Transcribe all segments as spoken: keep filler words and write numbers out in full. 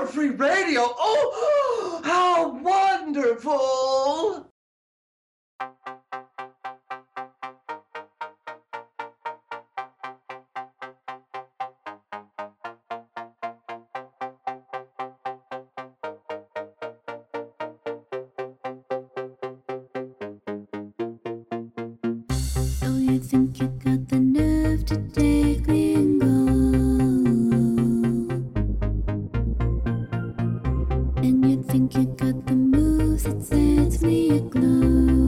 Sugar Free Radio. Oh, how wonderful! Oh, you think you got the nerve to take me and go? And you think you got the moves that sets me aglow?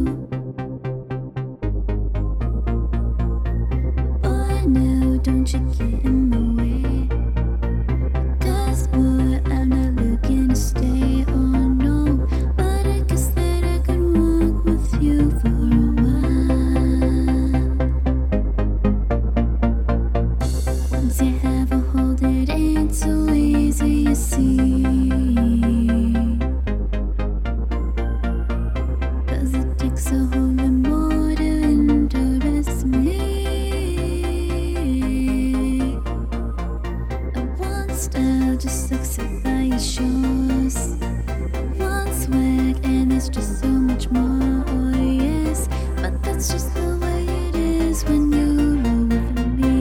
Boy, now don't you get in my way? 'Cause boy, I'm not looking to stay or no. But I guess that I could walk with you for a while. Once you have a hold, it ain't so easy, you see. 'Cause it takes a whole lot more to interest me. I want style just accept by your shores. Want swag and it's just so much more, oh yes. But that's just the way it is when you roll with me.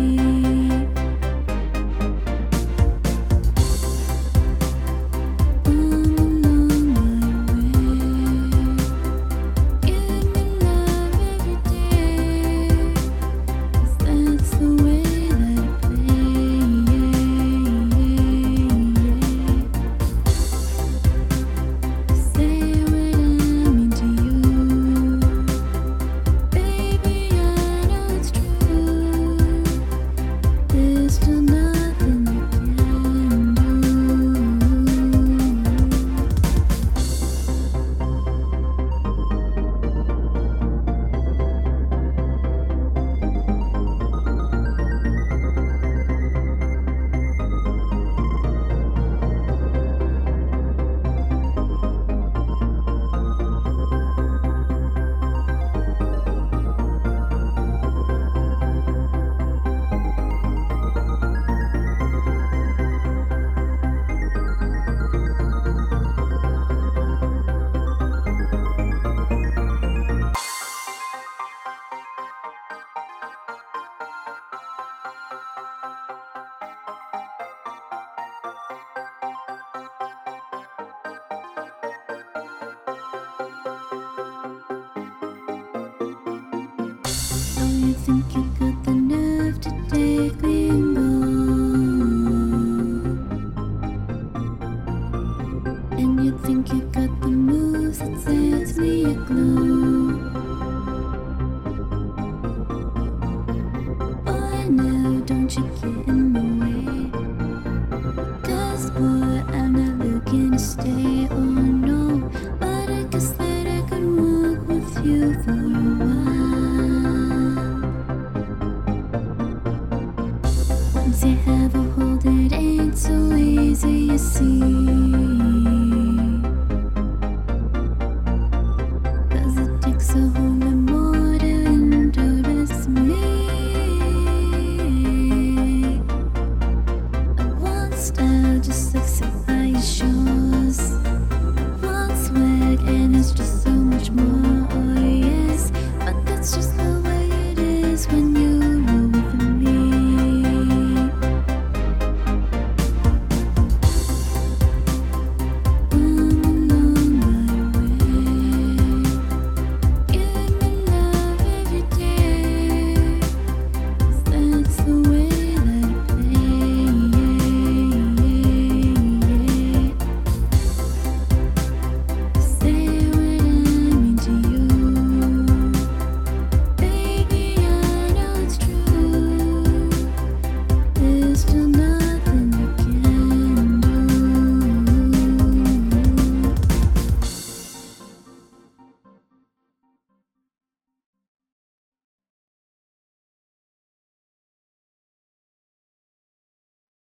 I'm along my way. Give me love every day. 'Cause that's the way that I play. Say what I mean to you. Baby, I know it's true. There's still nothing you can do. Oh, you think you got the nerve to take me and go? And you think you got the moves that sets me aglow? Boy, now don't you get in my way? 'Cause boy, I'm not looking to stay or no. But I guess that I could walk with you for a while. Once you have a hold, it ain't so easy, you see.